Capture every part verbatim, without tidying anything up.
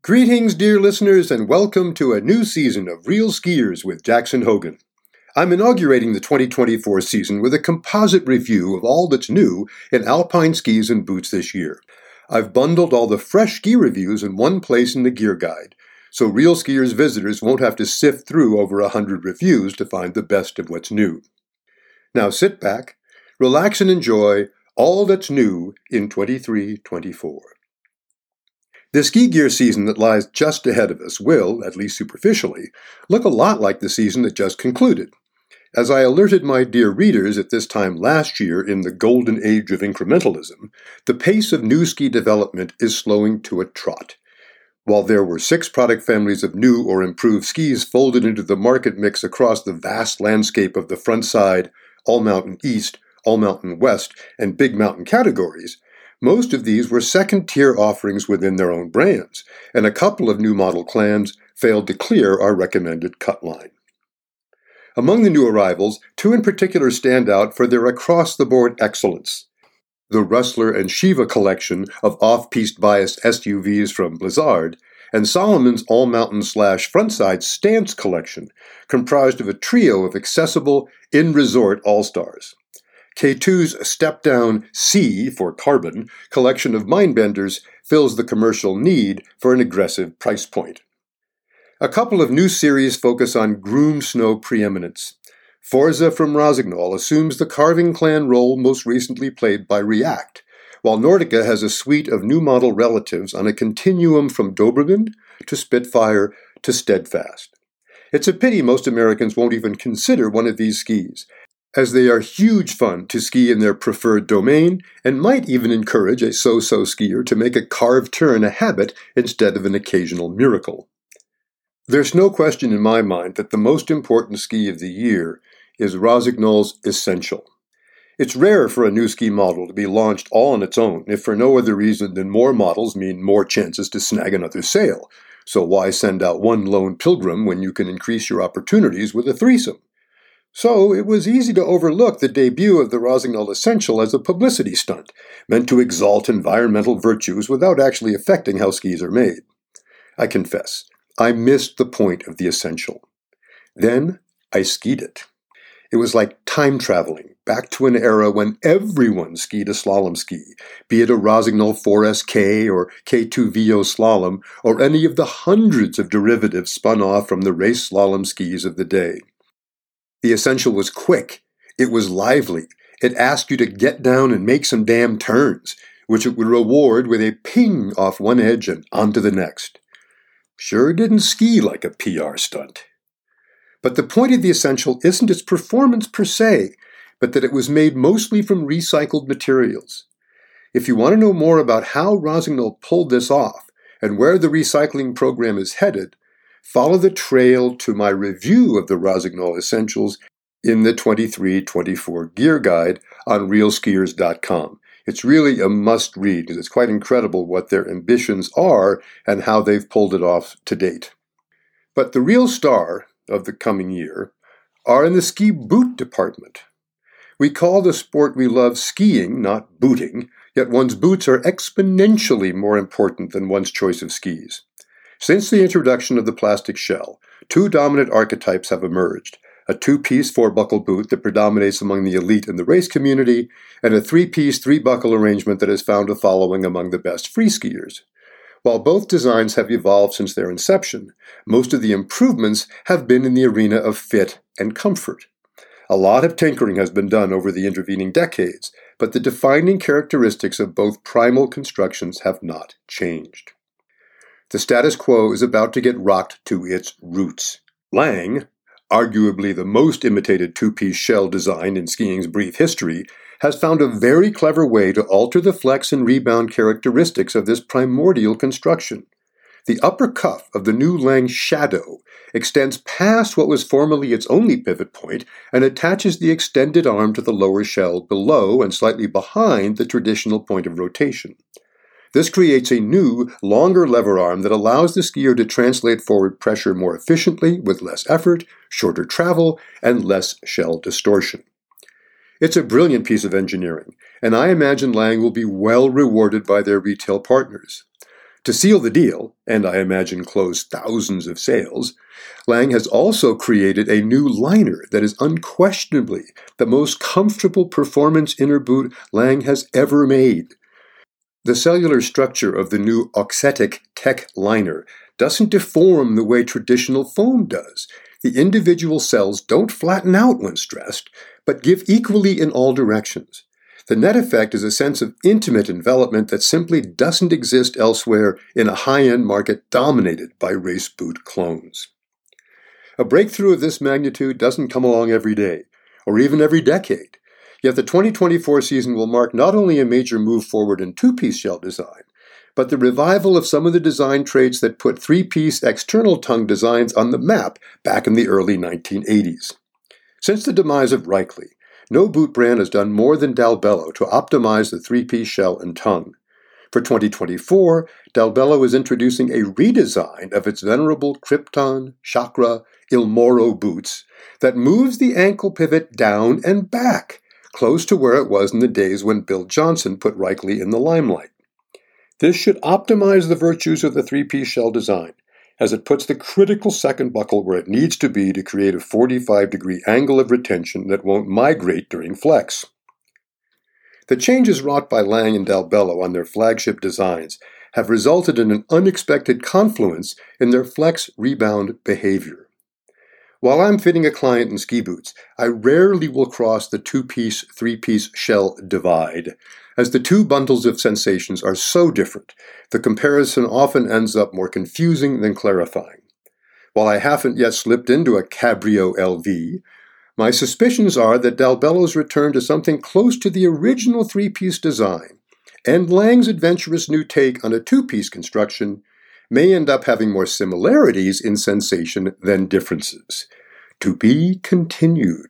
Greetings, dear listeners, and welcome to a new season of Real Skiers with Jackson Hogan. I'm inaugurating the twenty twenty-four season with a composite review of all that's new in alpine skis and boots this year. I've bundled all the fresh ski reviews in one place in the Gear Guide, so Real Skiers visitors won't have to sift through over a hundred reviews to find the best of what's new. Now sit back, relax, and enjoy all that's new in twenty-three twenty-four. The ski gear season that lies just ahead of us will, at least superficially, look a lot like the season that just concluded. As I alerted my dear readers at this time last year in the golden age of incrementalism, the pace of new ski development is slowing to a trot. While there were six product families of new or improved skis folded into the market mix across the vast landscape of the Frontside, All Mountain East, All Mountain West, and Big Mountain categories, most of these were second-tier offerings within their own brands, and a couple of new model clans failed to clear our recommended cut line. Among the new arrivals, two in particular stand out for their across-the-board excellence. The Rustler and Shiva collection of off-piste biased S U Vs from Blizzard, and Salomon's all-mountain slash frontside stance collection, comprised of a trio of accessible, in-resort all-stars. K two's step-down C for Carbon collection of Mindbenders fills the commercial need for an aggressive price point. A couple of new series focus on groom snow preeminence. Forza from Rossignol assumes the carving clan role most recently played by React, while Nordica has a suite of new model relatives on a continuum from Doberman to Spitfire to Steadfast. It's a pity most Americans won't even consider one of these skis, as they are huge fun to ski in their preferred domain and might even encourage a so-so skier to make a carved turn a habit instead of an occasional miracle. There's no question in my mind that the most important ski of the year is Rossignol's Essential. It's rare for a new ski model to be launched all on its own, if for no other reason than more models mean more chances to snag another sale. So why send out one lone pilgrim when you can increase your opportunities with a threesome? So it was easy to overlook the debut of the Rossignol Essential as a publicity stunt, meant to exalt environmental virtues without actually affecting how skis are made. I confess, I missed the point of the Essential. Then I skied it. It was like time traveling back to an era when everyone skied a slalom ski, be it a Rossignol four S K or K two V O slalom, or any of the hundreds of derivatives spun off from the race slalom skis of the day. The Essential was quick, it was lively, it asked you to get down and make some damn turns, which it would reward with a ping off one edge and onto the next. Sure didn't ski like a P R stunt. But the point of the Essential isn't its performance per se, but that it was made mostly from recycled materials. If you want to know more about how Rossignol pulled this off and where the recycling program is headed, follow the trail to my review of the Rossignol Essentials in the twenty-three twenty-four Gear Guide on real skiers dot com. It's really a must-read because it's quite incredible what their ambitions are and how they've pulled it off to date. But the real star of the coming year are in the ski boot department. We call the sport we love skiing, not booting, yet one's boots are exponentially more important than one's choice of skis. Since the introduction of the plastic shell, two dominant archetypes have emerged, a two-piece four-buckle boot that predominates among the elite in the race community, and a three-piece three-buckle arrangement that has found a following among the best free skiers. While both designs have evolved since their inception, most of the improvements have been in the arena of fit and comfort. A lot of tinkering has been done over the intervening decades, but the defining characteristics of both primal constructions have not changed. The status quo is about to get rocked to its roots. Lang, arguably the most imitated two-piece shell design in skiing's brief history, has found a very clever way to alter the flex and rebound characteristics of this primordial construction. The upper cuff of the new Lang Shadow extends past what was formerly its only pivot point and attaches the extended arm to the lower shell below and slightly behind the traditional point of rotation. This creates a new, longer lever arm that allows the skier to translate forward pressure more efficiently with less effort, shorter travel, and less shell distortion. It's a brilliant piece of engineering, and I imagine Lang will be well rewarded by their retail partners. To seal the deal, and I imagine close thousands of sales, Lang has also created a new liner that is unquestionably the most comfortable performance inner boot Lang has ever made. The cellular structure of the new Oxetic Tech liner doesn't deform the way traditional foam does. The individual cells don't flatten out when stressed, but give equally in all directions. The net effect is a sense of intimate envelopment that simply doesn't exist elsewhere in a high-end market dominated by race boot clones. A breakthrough of this magnitude doesn't come along every day, or even every decade. Yet the twenty twenty-four season will mark not only a major move forward in two-piece shell design, but the revival of some of the design traits that put three-piece external tongue designs on the map back in the early nineteen eighties. Since the demise of Reichley, no boot brand has done more than Dalbello to optimize the three-piece shell and tongue. For twenty twenty-four, Dalbello is introducing a redesign of its venerable Krypton, Chakra, Il Moro boots that moves the ankle pivot down and back, close to where it was in the days when Bill Johnson put Reichley in the limelight. This should optimize the virtues of the three-piece shell design, as it puts the critical second buckle where it needs to be to create a forty-five degree angle of retention that won't migrate during flex. The changes wrought by Lang and Dalbello on their flagship designs have resulted in an unexpected confluence in their flex rebound behavior. While I'm fitting a client in ski boots, I rarely will cross the two-piece, three-piece shell divide. As the two bundles of sensations are so different, the comparison often ends up more confusing than clarifying. While I haven't yet slipped into a Cabrio L V, my suspicions are that Dalbello's return to something close to the original three-piece design and Lang's adventurous new take on a two-piece construction may end up having more similarities in sensation than differences. To be continued.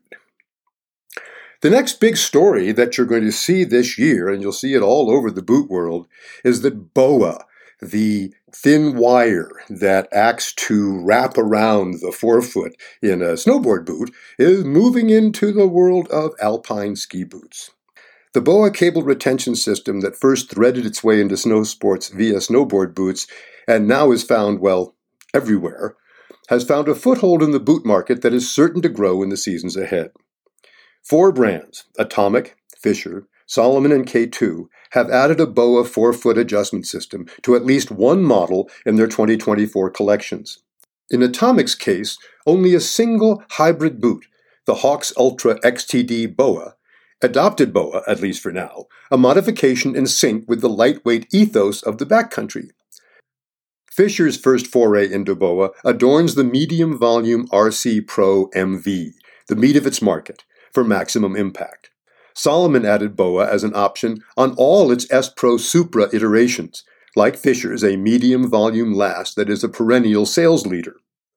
The next big story that you're going to see this year, and you'll see it all over the boot world, is that B O A, the thin wire that acts to wrap around the forefoot in a snowboard boot, is moving into the world of alpine ski boots. The B O A cable retention system that first threaded its way into snow sports via snowboard boots and now is found, well, everywhere, has found a foothold in the boot market that is certain to grow in the seasons ahead. Four brands, Atomic, Fischer, Salomon, and K two, have added a B O A four-foot adjustment system to at least one model in their twenty twenty-four collections. In Atomic's case, only a single hybrid boot, the Hawx Ultra X T D B O A, adopted B O A, at least for now, a modification in sync with the lightweight ethos of the backcountry. Fischer's first foray into B O A adorns the medium-volume R C Pro M V, the meat of its market, for maximum impact. Salomon added B O A as an option on all its S Pro Supra iterations, like Fischer's a medium-volume last that is a perennial sales leader.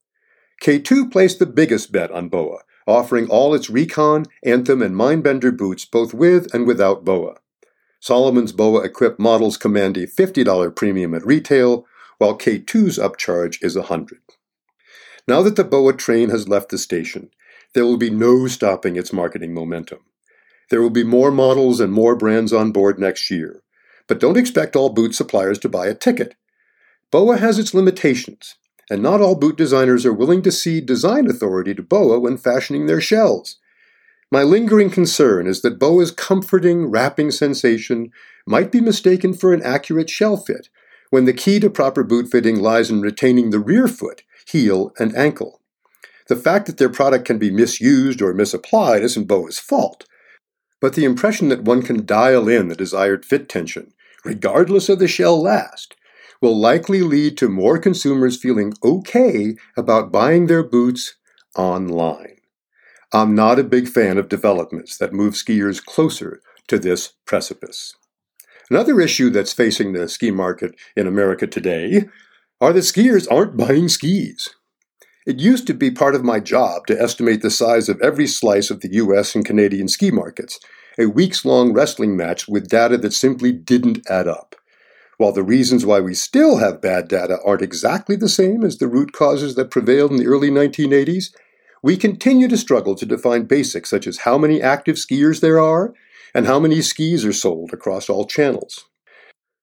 K two placed the biggest bet on B O A, offering all its Recon, Anthem, and Mindbender boots both with and without B O A. Salomon's B O A-equipped models command a fifty dollars premium at retail, while K two's upcharge is one hundred dollars. Now that the B O A train has left the station, there will be no stopping its marketing momentum. There will be more models and more brands on board next year, but don't expect all boot suppliers to buy a ticket. B O A has its limitations, and not all boot designers are willing to cede design authority to B O A when fashioning their shells. My lingering concern is that B O A's comforting, wrapping sensation might be mistaken for an accurate shell fit, when the key to proper boot fitting lies in retaining the rear foot, heel, and ankle. The fact that their product can be misused or misapplied isn't B O A's fault, but the impression that one can dial in the desired fit tension, regardless of the shell last, will likely lead to more consumers feeling okay about buying their boots online. I'm not a big fan of developments that move skiers closer to this precipice. Another issue that's facing the ski market in America today are that skiers aren't buying skis. It used to be part of my job to estimate the size of every slice of the U S and Canadian ski markets, a weeks-long wrestling match with data that simply didn't add up. While the reasons why we still have bad data aren't exactly the same as the root causes that prevailed in the early nineteen eighties, we continue to struggle to define basics such as how many active skiers there are and how many skis are sold across all channels.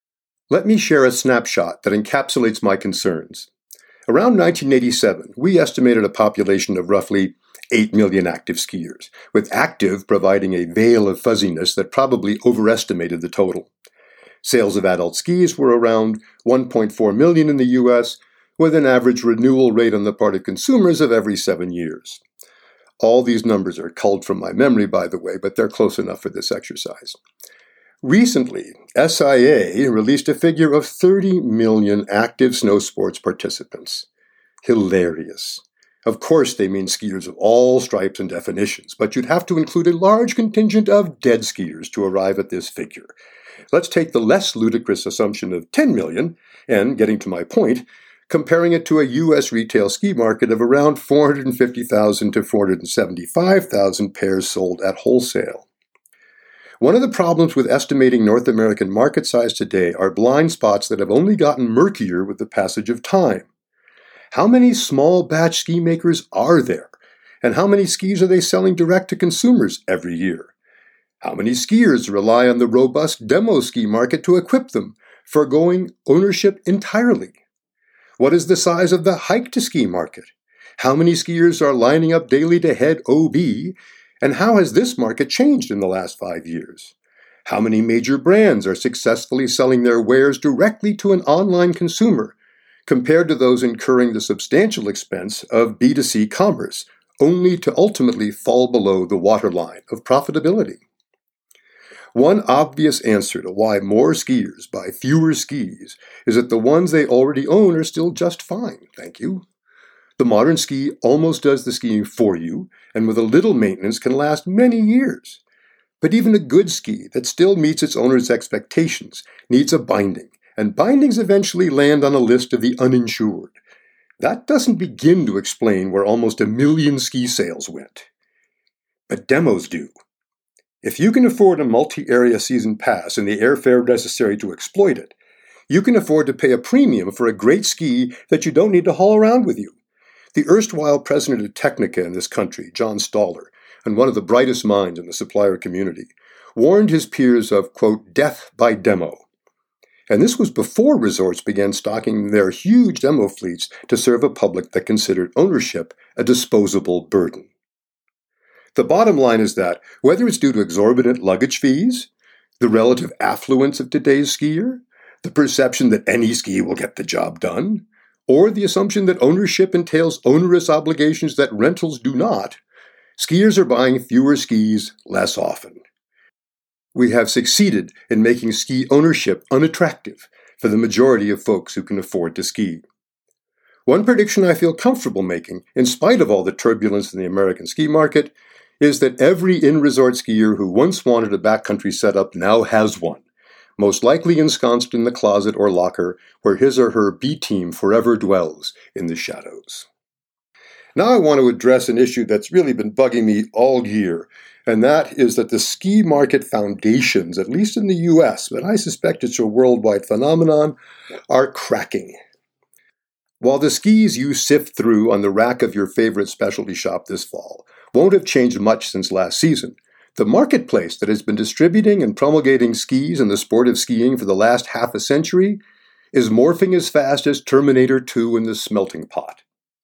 Let me share a snapshot that encapsulates my concerns. Around nineteen eighty-seven, we estimated a population of roughly eight million active skiers, with active providing a veil of fuzziness that probably overestimated the total. Sales of adult skis were around one point four million in the U S, with an average renewal rate on the part of consumers of every seven years. All these numbers are culled from my memory, by the way, but they're close enough for this exercise. Recently, S I A released a figure of thirty million active snow sports participants. Hilarious. Of course, they mean skiers of all stripes and definitions, but you'd have to include a large contingent of dead skiers to arrive at this figure. Let's take the less ludicrous assumption of ten million, and, getting to my point, comparing it to a U S retail ski market of around four hundred fifty thousand to four hundred seventy-five thousand pairs sold at wholesale. One of the problems with estimating North American market size today are blind spots that have only gotten murkier with the passage of time. How many small batch ski makers are there? And how many skis are they selling direct to consumers every year? How many skiers rely on the robust demo ski market to equip them, foregoing ownership entirely? What is the size of the hike-to-ski market? How many skiers are lining up daily to head O B? And how has this market changed in the last five years? How many major brands are successfully selling their wares directly to an online consumer, compared to those incurring the substantial expense of B two C commerce, only to ultimately fall below the waterline of profitability? One obvious answer to why more skiers buy fewer skis is that the ones they already own are still just fine, thank you. The modern ski almost does the skiing for you, and with a little maintenance can last many years. But even a good ski that still meets its owner's expectations needs a binding, and bindings eventually land on a list of the uninsured. That doesn't begin to explain where almost a million ski sales went. But demos do. If you can afford a multi-area season pass and the airfare necessary to exploit it, you can afford to pay a premium for a great ski that you don't need to haul around with you. The erstwhile president of Technica in this country, John Stoller, and one of the brightest minds in the supplier community, warned his peers of, quote, death by demo. And this was before resorts began stocking their huge demo fleets to serve a public that considered ownership a disposable burden. The bottom line is that, whether it's due to exorbitant luggage fees, the relative affluence of today's skier, the perception that any ski will get the job done, or the assumption that ownership entails onerous obligations that rentals do not, skiers are buying fewer skis less often. We have succeeded in making ski ownership unattractive for the majority of folks who can afford to ski. One prediction I feel comfortable making, in spite of all the turbulence in the American ski market, is that every in-resort skier who once wanted a backcountry setup now has one, most likely ensconced in the closet or locker where his or her B-team forever dwells in the shadows. Now I want to address an issue that's really been bugging me all year, and that is that the ski market foundations, at least in the U S, but I suspect it's a worldwide phenomenon, are cracking. While the skis you sift through on the rack of your favorite specialty shop this fall won't have changed much since last season, the marketplace that has been distributing and promulgating skis and the sport of skiing for the last half a century is morphing as fast as Terminator two in the smelting pot.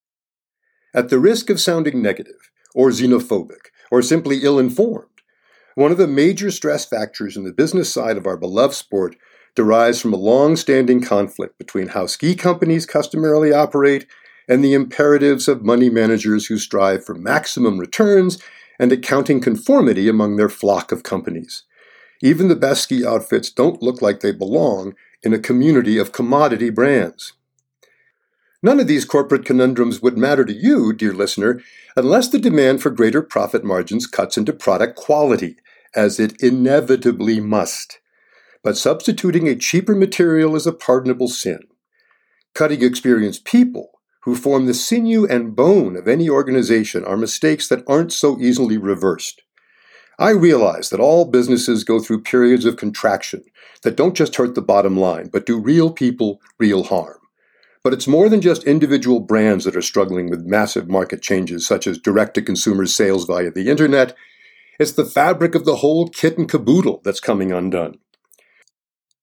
At the risk of sounding negative, or xenophobic, or simply ill-informed, one of the major stress factors in the business side of our beloved sport derives from a long-standing conflict between how ski companies customarily operate and the imperatives of money managers who strive for maximum returns and accounting conformity among their flock of companies. Even the best ski outfits don't look like they belong in a community of commodity brands. None of these corporate conundrums would matter to you, dear listener, unless the demand for greater profit margins cuts into product quality, as it inevitably must. But substituting a cheaper material is a pardonable sin. Cutting experienced people, who form the sinew and bone of any organization, are mistakes that aren't so easily reversed. I realize that all businesses go through periods of contraction that don't just hurt the bottom line, but do real people real harm. But it's more than just individual brands that are struggling with massive market changes such as direct-to-consumer sales via the internet. It's the fabric of the whole kit and caboodle that's coming undone.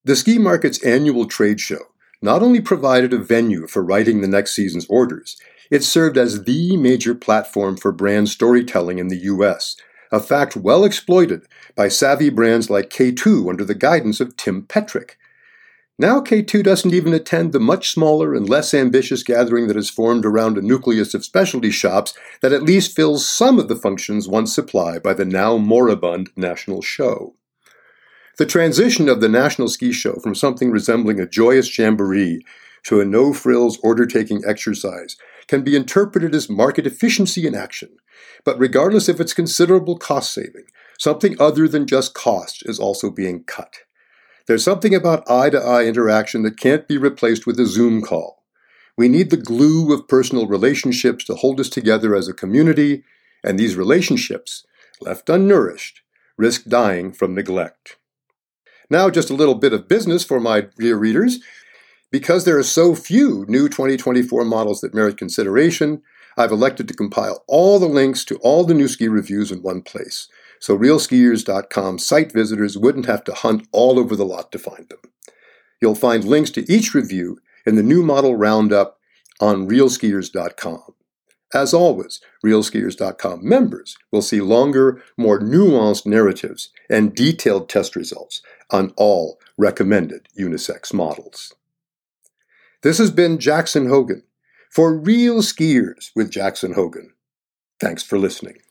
The ski market's annual trade show not only provided a venue for writing the next season's orders, it served as the major platform for brand storytelling in the U S, a fact well exploited by savvy brands like K two under the guidance of Tim Petrick. Now K two doesn't even attend the much smaller and less ambitious gathering that has formed around a nucleus of specialty shops that at least fills some of the functions once supplied by the now moribund National Show. The transition of the National Ski Show from something resembling a joyous jamboree to a no-frills order-taking exercise can be interpreted as market efficiency in action, but regardless of its considerable cost saving, something other than just cost is also being cut. There's something about eye-to-eye interaction that can't be replaced with a Zoom call. We need the glue of personal relationships to hold us together as a community, and these relationships, left unnourished, risk dying from neglect. Now, just a little bit of business for my dear readers. Because there are so few new twenty twenty-four models that merit consideration, I've elected to compile all the links to all the new ski reviews in one place, so real skiers dot com site visitors wouldn't have to hunt all over the lot to find them. You'll find links to each review in the new model roundup on real skiers dot com. As always, real skiers dot com members will see longer, more nuanced narratives and detailed test results on all recommended unisex models. This has been Jackson Hogan for Real Skiers with Jackson Hogan. Thanks for listening.